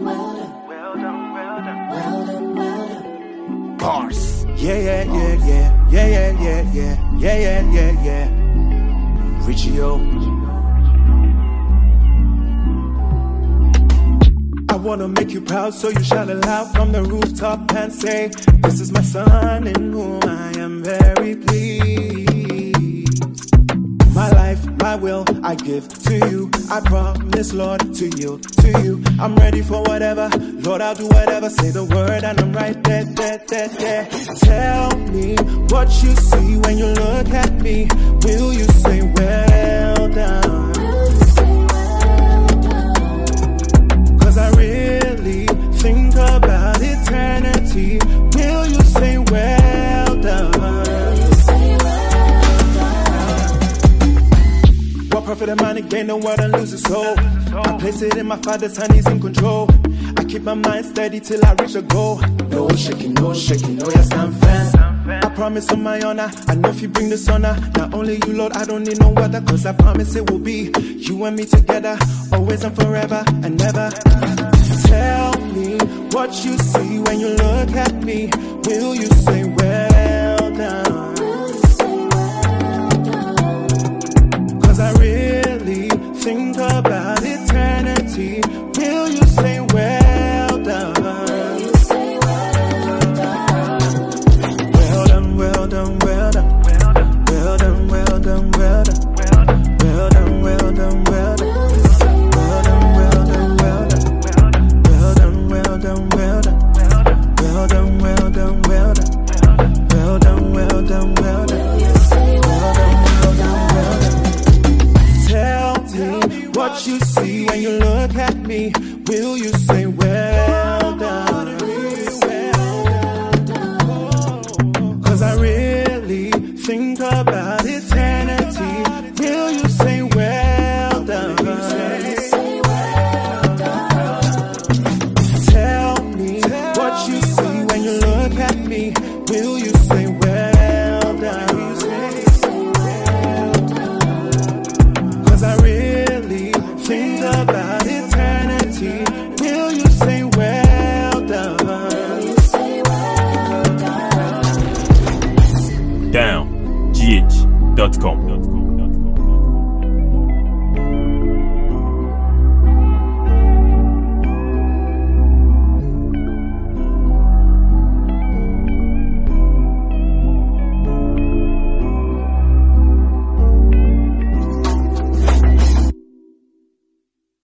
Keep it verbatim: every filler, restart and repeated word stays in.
done, well done, well done, well done, well done, well done. Bars. Yeah, yeah, yeah, yeah, yeah, yeah, yeah, yeah, yeah, yeah, yeah, yeah. Richie O. I wanna make you proud, so you shout aloud from the rooftop and say, this is my son in whom I am very pleased. My life, my will, I give to you. I promise, Lord, to yield to you. I'm ready for whatever, Lord, I'll do whatever. Say the word and I'm right there, there, there, there. Tell me what you see when you look at me. Will you say, well done? Cause I really think about eternity. Will you say, well done? What profit a man to gain the world and lose his soul? I place it in my Father's hand, he's in control. I keep my mind steady till I reach a goal. No shaking, no shaking, no yes I'm fan. I promise on my honor, I know if you bring this honor. Not only you, Lord, I don't need no other. Cause I promise it will be you and me together, always and forever and never. Tell me what you see when you look at me. Will you say well done? Cause I really think about eternity. Will you say well done? Well done, well done, well done. Well done, well done, well done. Well done, well done, well done. Well done, well done, well done. Well done, well done, well done. Well done, well done, well done. Well done, well done, well done. Well done, well done, well done. Tell me what you see when you look at me. Will you say